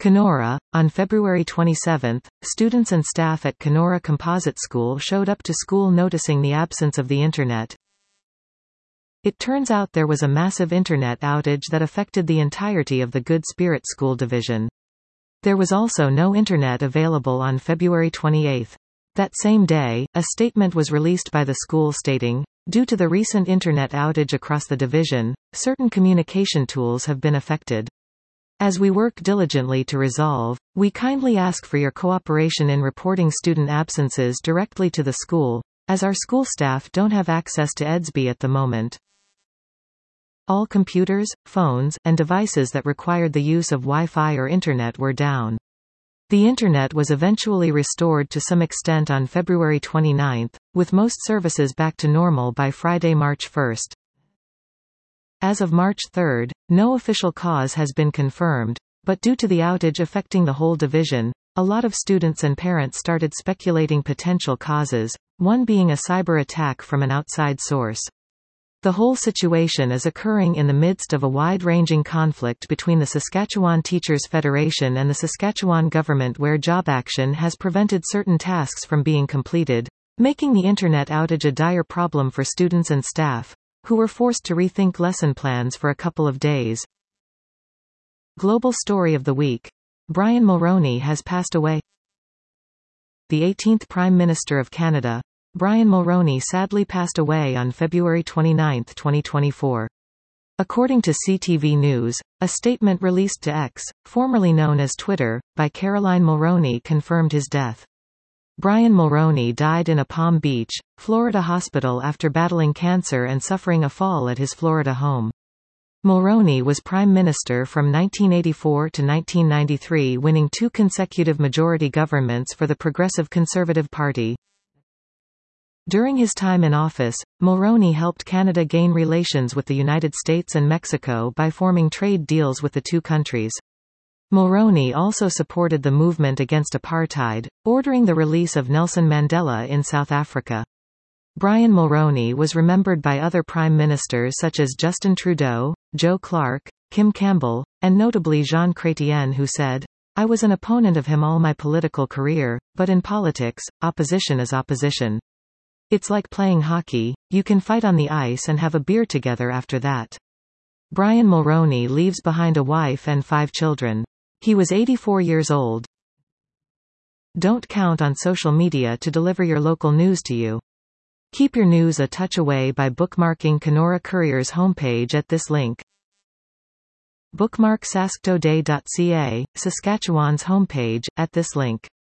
Kenora. On February 27, students and staff at Kenora Composite School showed up to school noticing the absence of the Internet. It turns out there was a massive Internet outage that affected the entirety of the Good Spirit School division. There was also no Internet available on February 28. That same day, a statement was released by the school stating, "Due to the recent Internet outage across the division, certain communication tools have been affected. As we work diligently to resolve, we kindly ask for your cooperation in reporting student absences directly to the school, as our school staff don't have access to EDSB at the moment." All computers, phones, and devices that required the use of Wi-Fi or Internet were down. The Internet was eventually restored to some extent on February 29, with most services back to normal by Friday, March 1. As of March 3, no official cause has been confirmed, but due to the outage affecting the whole division, a lot of students and parents started speculating potential causes, one being a cyber attack from an outside source. The whole situation is occurring in the midst of a wide-ranging conflict between the Saskatchewan Teachers Federation and the Saskatchewan government, where job action has prevented certain tasks from being completed, making the Internet outage a dire problem for students and staff, who were forced to rethink lesson plans for a couple of days. Global Story of the Week. Brian Mulroney has passed away. The 18th Prime Minister of Canada, Brian Mulroney, sadly passed away on February 29, 2024. According to CTV News, a statement released to X, formerly known as Twitter, by Caroline Mulroney confirmed his death. Brian Mulroney died in a Palm Beach, Florida hospital after battling cancer and suffering a fall at his Florida home. Mulroney was Prime Minister from 1984 to 1993, winning 2 consecutive majority governments for the Progressive Conservative Party. During his time in office, Mulroney helped Canada gain relations with the United States and Mexico by forming trade deals with the two countries. Mulroney also supported the movement against apartheid, ordering the release of Nelson Mandela in South Africa. Brian Mulroney was remembered by other prime ministers such as Justin Trudeau, Joe Clark, Kim Campbell, and notably Jean Chrétien, who said, "I was an opponent of him all my political career, but in politics, opposition is opposition. It's like playing hockey, you can fight on the ice and have a beer together after that." Brian Mulroney leaves behind a wife and 5 children. He was 84 years old. Don't count on social media to deliver your local news to you. Keep your news a touch away by bookmarking Kenora Courier's homepage at this link. Bookmark sasktoday.ca, Saskatchewan's homepage, at this link.